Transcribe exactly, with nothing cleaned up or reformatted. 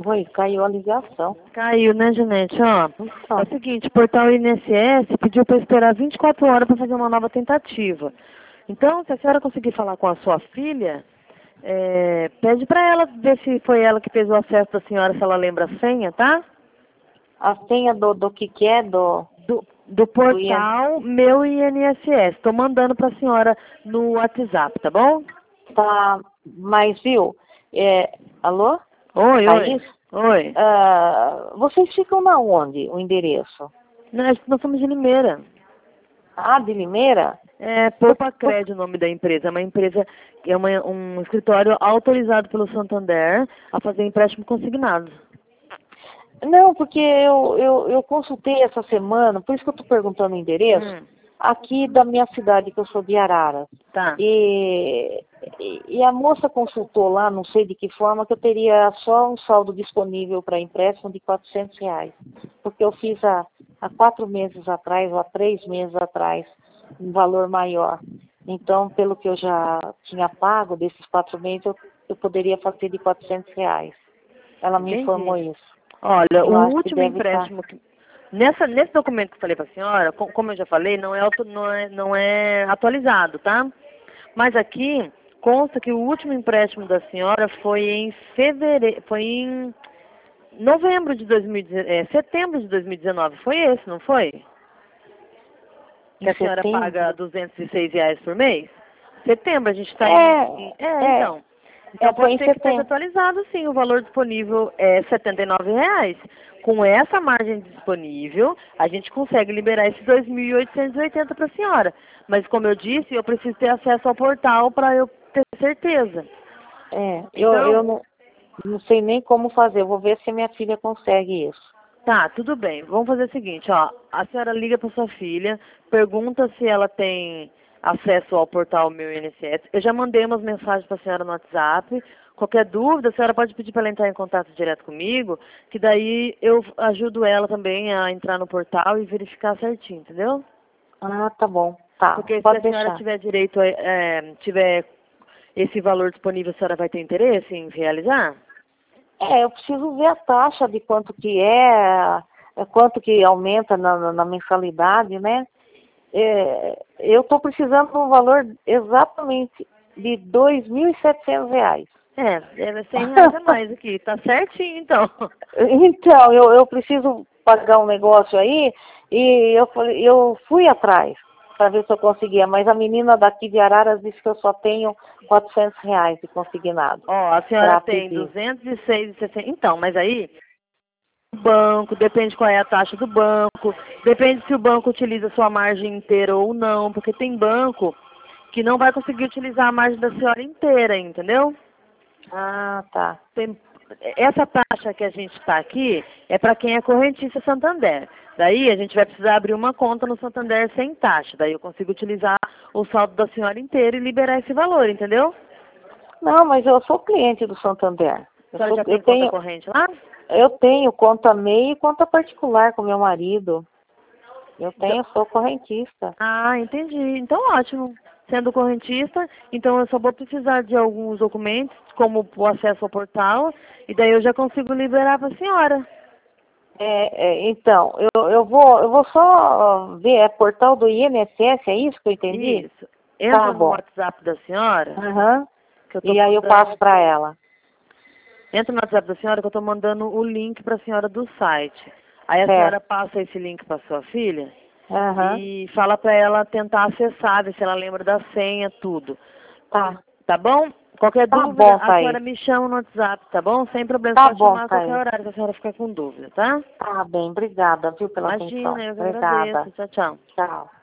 Oi, caiu a ligação. Caiu, né, Janete? Ó, Então, é o seguinte, o portal I N S S pediu para esperar vinte e quatro horas para fazer uma nova tentativa. Então, se a senhora conseguir falar com a sua filha, é, pede para ela ver se foi ela que fez o acesso da senhora, se ela lembra a senha, tá? a senha do, do que que é do... Do, do portal Meu I N S S. Estou mandando para a senhora no WhatsApp, tá bom? Tá, mas viu, é, alô? Oi, Thaís? oi. Oi. Ah, vocês ficam na onde, o endereço? Nós, nós somos de Limeira. Ah, de Limeira? É Poupa Crédito o nome da empresa. É uma empresa, é uma, um escritório autorizado pelo Santander a fazer empréstimo consignado. Não, porque eu, eu, eu consultei essa semana, por isso que eu estou perguntando o endereço, Hum, aqui da minha cidade, que eu sou de Araras. tá. E, e, e a moça consultou lá, não sei de que forma, que eu teria só um saldo disponível para empréstimo de quatrocentos reais. Porque eu fiz há, há quatro meses atrás, ou há três meses atrás, um valor maior. Então, pelo que eu já tinha pago desses quatro meses, eu, eu poderia fazer de quatrocentos reais. Ela me Entendi. informou isso. Olha, Eu o acho que último deve estar... empréstimo que nessa nesse documento que eu falei para a senhora, co- como eu já falei, não é, auto, não é não é atualizado, tá? Mas aqui consta que o último empréstimo da senhora foi em fevereiro, foi em novembro de dois mil e dezenove, é, setembro de dois mil e dezenove. Foi esse, não foi? Que Em a senhora paga setembro? duzentos e seis reais por mês? Setembro, a gente está É, em, em... É, é, então. Então é, foi pode em ser que esteja setembro. atualizado, sim. O valor disponível é setenta e nove reais. Com essa margem disponível, a gente consegue liberar esses dois mil e oitocentos e oitenta para a senhora. Mas, como eu disse, eu preciso ter acesso ao portal para eu ter certeza. É, eu, eu Então, não, não sei nem como fazer. Eu vou ver se minha filha consegue isso. tá, tudo bem. Vamos fazer o seguinte, ó. A senhora liga para sua filha, pergunta se ela tem acesso ao portal Meu I N S S. Eu já mandei umas mensagens para a senhora no WhatsApp. Qualquer dúvida, a senhora pode pedir para ela entrar em contato direto comigo, que daí eu ajudo ela também a entrar no portal e verificar certinho, entendeu? Ah, tá bom. Tá, Porque se pode a senhora deixar. tiver direito, a, é, tiver esse valor disponível, a senhora vai ter interesse em realizar? É, eu preciso ver a taxa de quanto que é, é, quanto que aumenta na, na, na mensalidade, né? É, eu estou precisando de um valor exatamente de dois mil e setecentos reais. É, deve cem reais a mais aqui, tá certinho então. Então, eu, eu preciso pagar um negócio aí e eu, falei, eu fui atrás para ver se eu conseguia, mas a menina daqui de Araras disse que eu só tenho quatrocentos reais de consignado Ó, a senhora para tem pedir. duzentos e seis e sessenta. Então, mas aí, o banco, depende qual é a taxa do banco, depende se o banco utiliza a sua margem inteira ou não, porque tem banco que não vai conseguir utilizar a margem da senhora inteira, entendeu? Ah, tá. Tem, essa taxa que a gente está aqui é para quem é correntista Santander. Daí a gente vai precisar abrir uma conta no Santander sem taxa. Daí eu consigo utilizar o saldo da senhora inteiro e liberar esse valor, entendeu? Não, mas eu sou cliente do Santander. A Eu, senhora sou, já eu tem conta tenho, corrente lá? eu tenho conta MEI e conta particular com meu marido. Eu Então- tenho, sou correntista. Ah, entendi. Então ótimo. Sendo correntista, então eu só vou precisar de alguns documentos, como o acesso ao portal, e daí eu já consigo liberar para a senhora. É, é, então, eu, eu, vou, eu vou só ver, é portal do I N S S, é isso que eu entendi? Isso. Tá Entra no bom. WhatsApp da senhora, Aham. que eu estou E aí eu passo mandando. para ela. Entra no WhatsApp da senhora que eu estou mandando o link para a senhora do site. Aí a senhora Certo. passa esse link para sua filha Aham. e fala para ela tentar acessar, ver se ela lembra da senha, tudo. Tá. Tá bom? Qualquer Tá dúvida, bom, a Thaís. senhora me chama no WhatsApp, tá bom? Sem problema, Tá pode bom, chamar a qualquer Thaís. horário se a senhora ficar com dúvida, tá? Tá bem, obrigada, viu, pela atenção. Imagina, eu que Obrigada. agradeço. Tchau, tchau. Tchau.